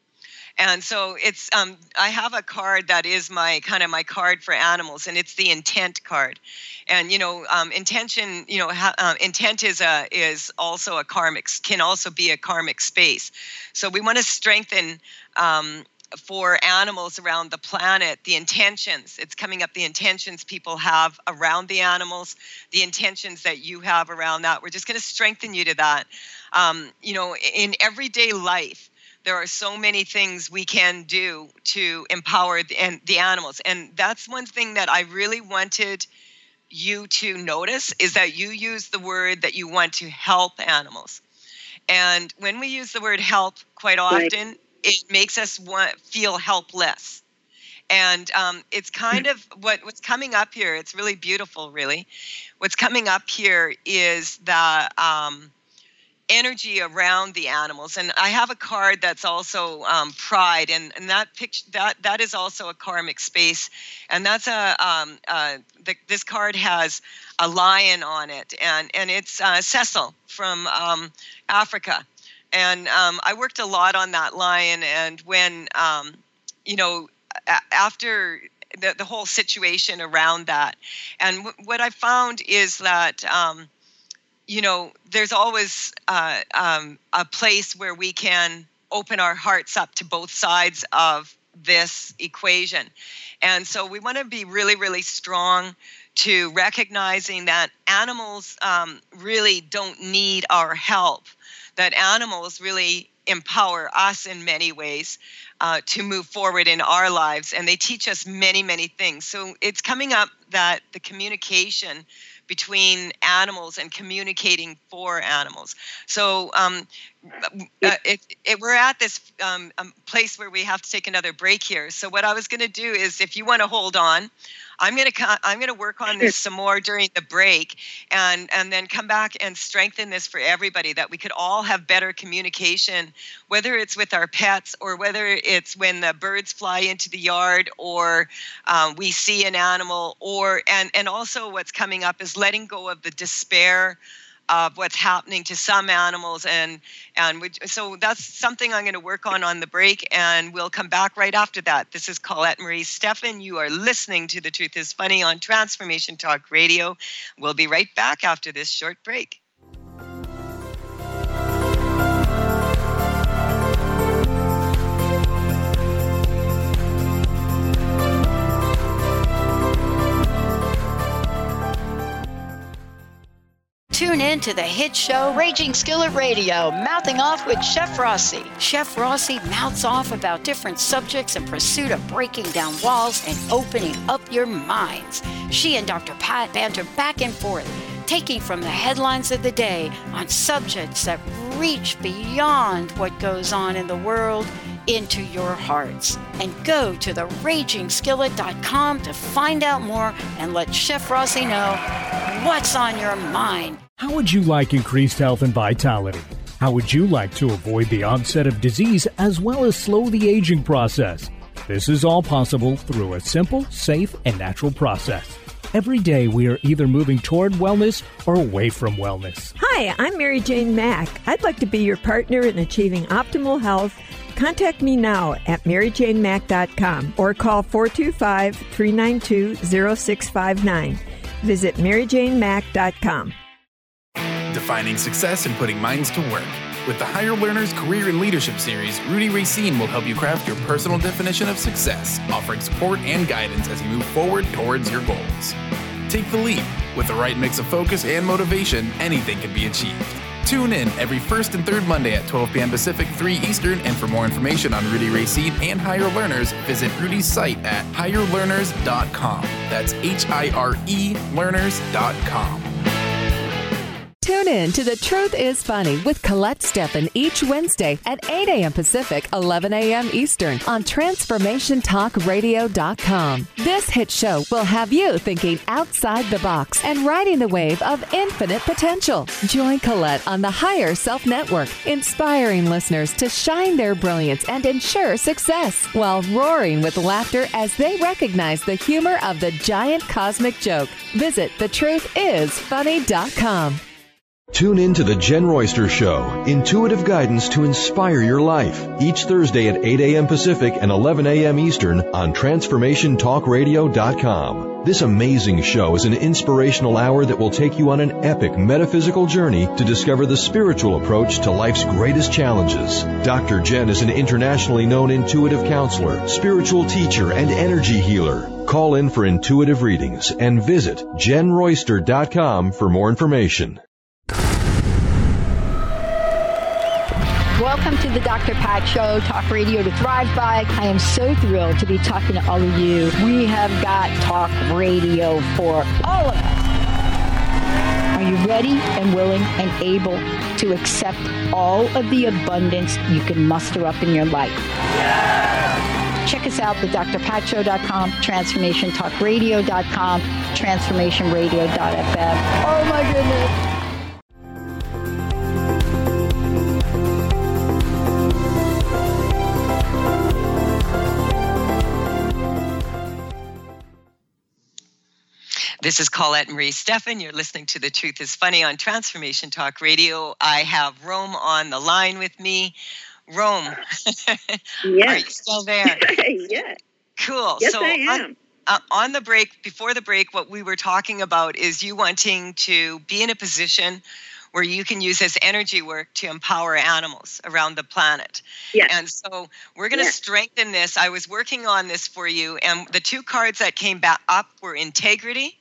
[SPEAKER 4] And so it's, um, I have a card that is my kind of my card for animals, and it's the intent card. And, you know, um, intention, you know, ha, uh, intent is a, is also a karmic, can also be a karmic space. So we want to strengthen, um, for animals around the planet, the intentions. It's coming up, the intentions people have around the animals, the intentions that you have around that. We're just going to strengthen you to that. Um, you know, in everyday life, there are so many things we can do to empower the, and the animals. And that's one thing that I really wanted you to notice is that you use the word that you want to help animals. And when we use the word help quite often, right. it makes us want, feel helpless. And um, it's kind of what, what's coming up here. It's really beautiful, really. What's coming up here is the um, energy around the animals. And I have a card that's also um, pride, and, and that picture that that is also a karmic space. And that's a um, uh, the, this card has a lion on it, and and it's uh, Cecil from um, Africa. And um, I worked a lot on that lion, and when um, you know a- after the the whole situation around that, and w- what I found is that. Um, You know, there's always uh, um, a place where we can open our hearts up to both sides of this equation. And so we want to be really, really strong to recognizing that animals um, really don't need our help, that animals really empower us in many ways uh, to move forward in our lives. And they teach us many, many things. So it's coming up that the communication between animals and communicating for animals. So um, uh, it, it, we're at this um, um, place where we have to take another break here. So what I was going to do is, if you want to hold on, I'm going to I'm going to work on this some more during the break, and and then come back and strengthen this for everybody, that we could all have better communication, whether it's with our pets or whether it's when the birds fly into the yard or um, we see an animal, or and and also what's coming up is letting go of the despair of what's happening to some animals. And and we, so that's something I'm going to work on on the break, and we'll come back right after that. This is Colette Marie Steffen. You are listening to The Truth is Funny on Transformation Talk Radio. We'll be right back after this short break.
[SPEAKER 17] Tune in to the hit show Raging Skillet Radio, Mouthing Off with Chef Rossi. Chef Rossi mouths off about different subjects in pursuit of breaking down walls and opening up your minds. She and Doctor Pat banter back and forth, taking from the headlines of the day on subjects that reach beyond what goes on in the world into your hearts. And go to the raging skillet dot com to find out more and let Chef Rossi know what's on your mind.
[SPEAKER 18] How would you like increased health and vitality? How would you like to avoid the onset of disease as well as slow the aging process? This is all possible through a simple, safe, and natural process. Every day we are either moving toward wellness or away from wellness.
[SPEAKER 19] Hi, I'm Mary Jane Mack. I'd like to be your partner in achieving optimal health. Contact me now at mary jane mack dot com or call four two five, three nine two, zero six five nine. Visit mary jane mack dot com.
[SPEAKER 2] finding success and putting minds to work. With the Higher Learners Career and Leadership Series, Rudy Racine will help you craft your personal definition of success, offering support and guidance as you move forward towards your goals. Take the leap. With the right mix of focus and motivation, anything can be achieved. Tune in every first and third Monday at twelve p.m. Pacific, three Eastern, and for more information on Rudy Racine and Higher Learners, visit Rudy's site at higher learners dot com. That's H I R E learners dot com.
[SPEAKER 3] Tune in to The Truth is Funny with Colette Steffen each Wednesday at eight a.m. Pacific, eleven a.m. Eastern on transformation talk radio dot com. This hit show will have you thinking outside the box and riding the wave of infinite potential. Join Colette on the Higher Self Network, inspiring listeners to shine their brilliance and ensure success while roaring with laughter as they recognize the humor of the giant cosmic joke. Visit the truth is funny dot com.
[SPEAKER 20] Tune in to The Jen Royster Show, intuitive guidance to inspire your life, each Thursday at eight a.m. Pacific and eleven a.m. Eastern on transformation talk radio dot com. This amazing show is an inspirational hour that will take you on an epic metaphysical journey to discover the spiritual approach to life's greatest challenges. Doctor Jen is an internationally known intuitive counselor, spiritual teacher, and energy healer. Call in for intuitive readings and visit jen royster dot com for more information.
[SPEAKER 17] Welcome to the Doctor Pat Show, talk radio to thrive by. I am so thrilled to be talking to all of you. We have got talk radio for all of us. Are you ready and willing and able to accept all of the abundance you can muster up in your life? Yeah! Check us out, the d r pat show dot com, transformation talk radio dot com, transformation radio dot f m. Oh my goodness.
[SPEAKER 4] This is Colette Marie Steffen. You're listening to The Truth is Funny on Transformation Talk Radio. I have Rome on the line with me. Rome,
[SPEAKER 11] yes.
[SPEAKER 4] Are you still there?
[SPEAKER 11] Yeah.
[SPEAKER 4] Cool.
[SPEAKER 11] Yes,
[SPEAKER 4] so
[SPEAKER 11] I am.
[SPEAKER 4] On, uh, on the break, before the break, what we were talking about is you wanting to be in a position where you can use this energy work to empower animals around the planet.
[SPEAKER 11] Yes.
[SPEAKER 4] And so we're going to
[SPEAKER 11] yes.
[SPEAKER 4] strengthen this. I was working on this for you, and the two cards that came back up were integrity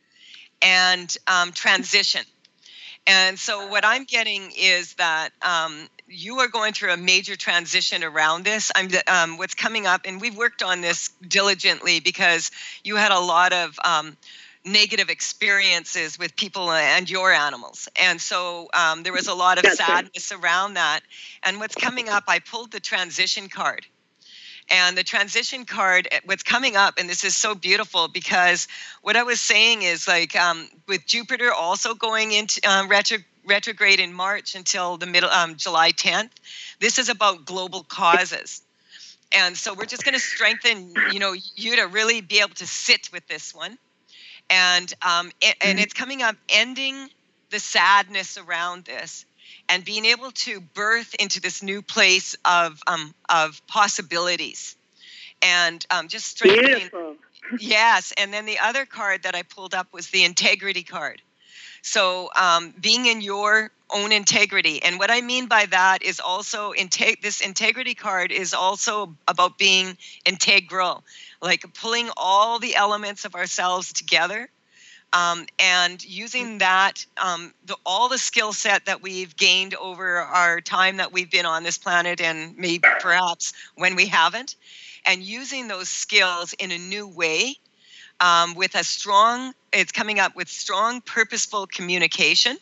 [SPEAKER 4] and um, transition. And so what I'm getting is that um, you are going through a major transition around this. I'm um, what's coming up, and we've worked on this diligently because you had a lot of um, negative experiences with people and your animals. And so um, there was a lot of
[SPEAKER 11] That's
[SPEAKER 4] sadness
[SPEAKER 11] right.
[SPEAKER 4] around that. And what's coming up, I pulled the transition card. And the transition card, what's coming up, and this is so beautiful because what I was saying is like um, with Jupiter also going into um, retro, retrograde in March until the middle, um, July tenth, this is about global causes. And so we're just going to strengthen, you know, you to really be able to sit with this one. And um, and it's coming up, ending the sadness around this and being able to birth into this new place of um, of possibilities, and um, just strengthening.
[SPEAKER 11] Beautiful.
[SPEAKER 4] Yes, and then the other card that I pulled up was the integrity card. So um, being in your own integrity, and what I mean by that is also integ- this integrity card is also about being integral, like pulling all the elements of ourselves together. Um, and using that, um, the, all the skill set that we've gained over our time that we've been on this planet, and maybe perhaps when we haven't, and using those skills in a new way, um, with a strong, it's coming up with strong, purposeful communication.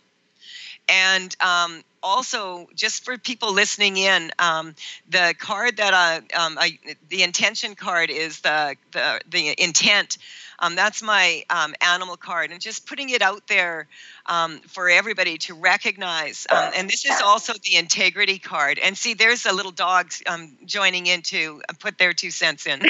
[SPEAKER 4] And um, also, just for people listening in, um, the card that uh, um, I, the intention card is the the, the intent. Um, that's my um, animal card, and just putting it out there um, for everybody to recognize. Um, and this is also the integrity card. And see, there's a little dog um, joining in to put their two cents in.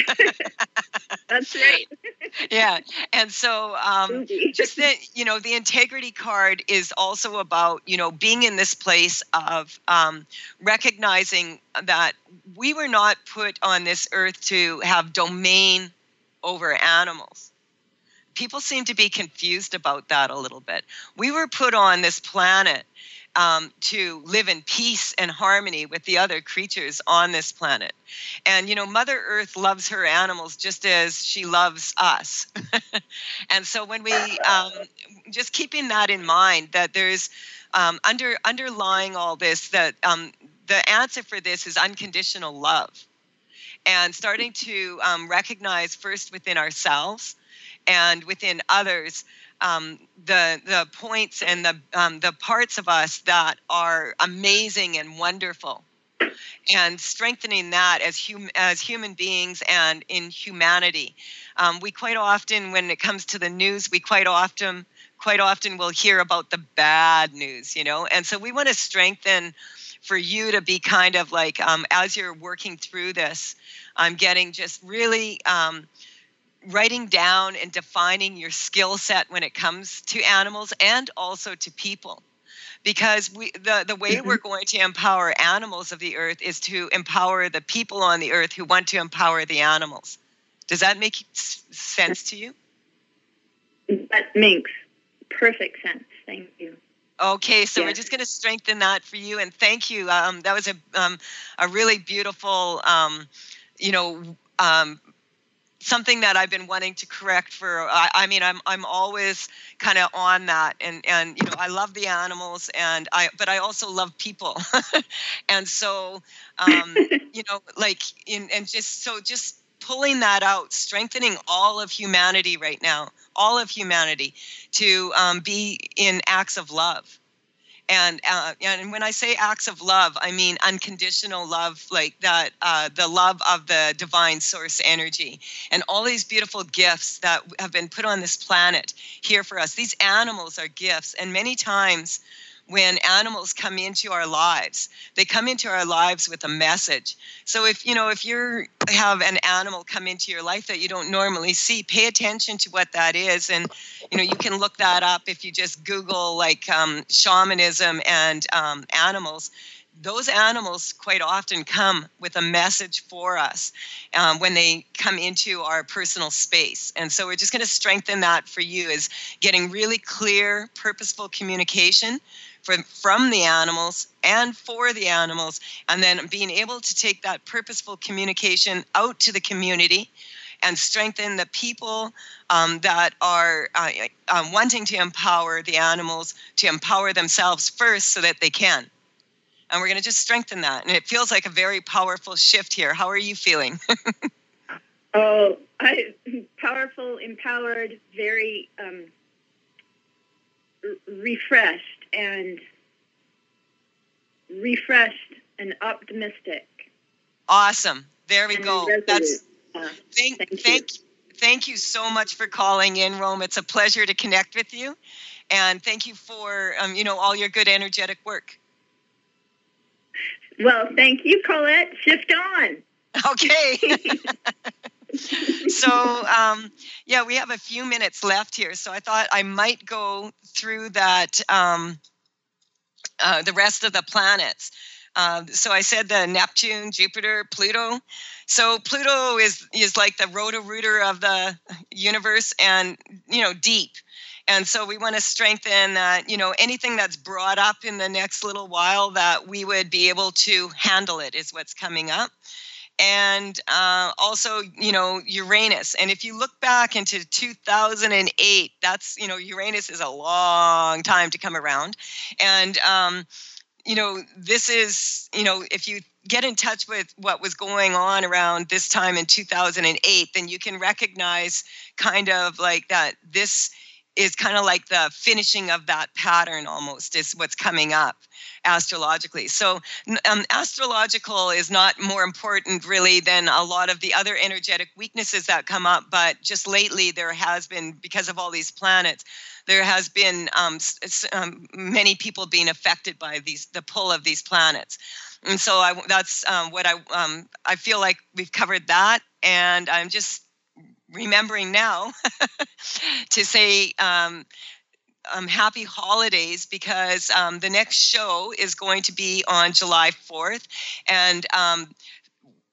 [SPEAKER 11] That's right.
[SPEAKER 4] Yeah. And so um, just the, you know, the integrity card is also about, you know, being in this place of um, recognizing that we were not put on this earth to have domain over animals. people seem to be confused about that a little bit. We were put on this planet um, to live in peace and harmony with the other creatures on this planet. And, you know, Mother Earth loves her animals just as she loves us. And so when we, um, just keeping that in mind, that there's um, under underlying all this, that um, the answer for this is unconditional love. And starting to um, recognize first within ourselves and within others um, the the points and the um, the parts of us that are amazing and wonderful, and strengthening that as hum- as human beings and in humanity. Um, we quite often, when it comes to the news, we quite often quite often will hear about the bad news, you know, and so we want to strengthen for you to be kind of like, um, as you're working through this, I'm getting just really um, writing down and defining your skill set when it comes to animals and also to people. Because we, the, the way mm-hmm. we're going to empower animals of the earth is to empower the people on the earth who want to empower the animals. Does that make sense to you?
[SPEAKER 16] That makes perfect sense. Thank you.
[SPEAKER 4] Okay, so
[SPEAKER 16] yes.
[SPEAKER 4] we're just going to strengthen that for you, and thank you. Um, that was a um, a really beautiful, um, you know, um, something that I've been wanting to correct for. I, I mean, I'm I'm always kind of on that, and and you know, I love the animals, and I but I also love people, and so um, you know, like in and just so just. pulling that out, strengthening all of humanity right now, all of humanity to um, be in acts of love. And uh, and when I say acts of love, I mean unconditional love, like that, uh, the love of the divine source energy and all these beautiful gifts that have been put on this planet here for us. These animals are gifts. And many times when animals come into our lives, they come into our lives with a message. So if, you know, if you have an animal come into your life that you don't normally see, pay attention to what that is. And, you know, you can look that up if you just Google like um, shamanism and um, animals. Those animals quite often come with a message for us um, when they come into our personal space. And so we're just going to strengthen that for you, is getting really clear, purposeful communication from, from the animals and for the animals, and then being able to take that purposeful communication out to the community and strengthen the people um, that are uh, uh, wanting to empower the animals to empower themselves first so that they can. And we're going to just strengthen that. And it feels like a very powerful shift here. How are you feeling?
[SPEAKER 16] oh, I, powerful, empowered, very um, r- refreshed and refreshed and optimistic.
[SPEAKER 4] Awesome. There we
[SPEAKER 16] and
[SPEAKER 4] go.
[SPEAKER 16] resolute.
[SPEAKER 4] That's
[SPEAKER 16] uh,
[SPEAKER 4] thank,
[SPEAKER 16] thank,
[SPEAKER 4] thank,
[SPEAKER 16] you.
[SPEAKER 4] thank you so much for calling in, Rome. It's a pleasure to connect with you. And thank you for, um, you know, all your good energetic work.
[SPEAKER 16] Well, thank you, Colette. Shift on.
[SPEAKER 4] Okay. So, um, yeah, we have a few minutes left here. So I thought I might go through that, um, uh, the rest of the planets. Uh, so I said the Neptune, Jupiter, Pluto. So Pluto is is like the roto-rooter of the universe and, you know, deep. And so we want to strengthen that, you know, anything that's brought up in the next little while, that we would be able to handle it is what's coming up. And uh, also, you know, Uranus. And if you look back into two thousand eight, that's, you know, Uranus is a long time to come around. And, um, you know, this is, you know, if you get in touch with what was going on around this time in two thousand eight, then you can recognize kind of like that this is kind of like the finishing of that pattern almost is what's coming up astrologically. So um, astrological is not more important really than a lot of the other energetic weaknesses that come up. But just lately there has been, because of all these planets, there has been um, um, many people being affected by these, the pull of these planets. And so I, that's um, what I, um, I feel like we've covered that. And I'm just remembering now to say um, um, happy holidays, because um, the next show is going to be on July fourth. And um,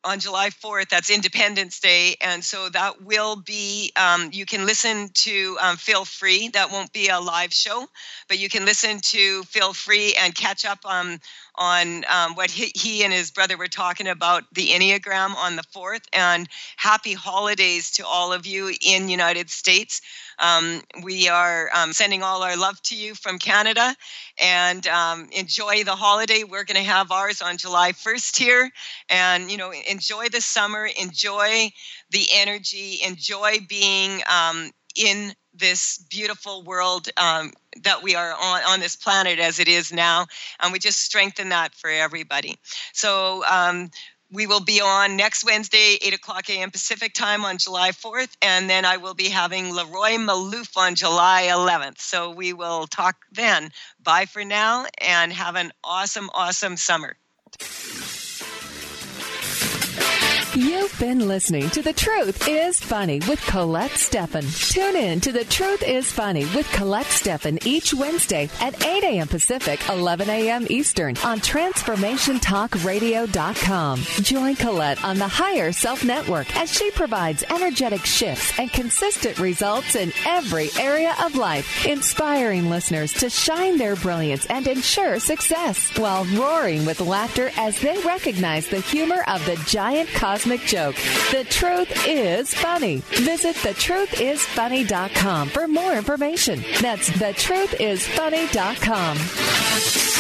[SPEAKER 4] on July fourth, that's Independence Day. And so that will be, um, you can listen to um, Feel Free. That won't be a live show, but you can listen to Feel Free and catch up um, on um, what he, he and his brother were talking about, the Enneagram on the fourth. And happy holidays to all of you in United States. Um, we are um, sending all our love to you from Canada, and um, enjoy the holiday. We're going to have ours on July first here, and, you know, enjoy the summer, enjoy the energy, enjoy being um, in this beautiful world um, that we are on, on this planet as it is now. And we just strengthen that for everybody. So, um, we will be on next Wednesday, eight o'clock a.m. Pacific time on July fourth. And then I will be having Leroy Malouf on July eleventh. So we will talk then. Bye for now, and have an awesome, awesome summer.
[SPEAKER 3] You've been listening to The Truth is Funny with Colette Steffen. Tune in to The Truth is Funny with Colette Steffen each Wednesday at eight a.m. Pacific, eleven a.m. Eastern on Transformation Talk Radio dot com. Join Colette on the Higher Self Network as she provides energetic shifts and consistent results in every area of life, inspiring listeners to shine their brilliance and ensure success while roaring with laughter as they recognize the humor of the giant cosmic joke. The Truth is Funny. Visit the truth is funny dot com for more information. That's the truth is funny dot com.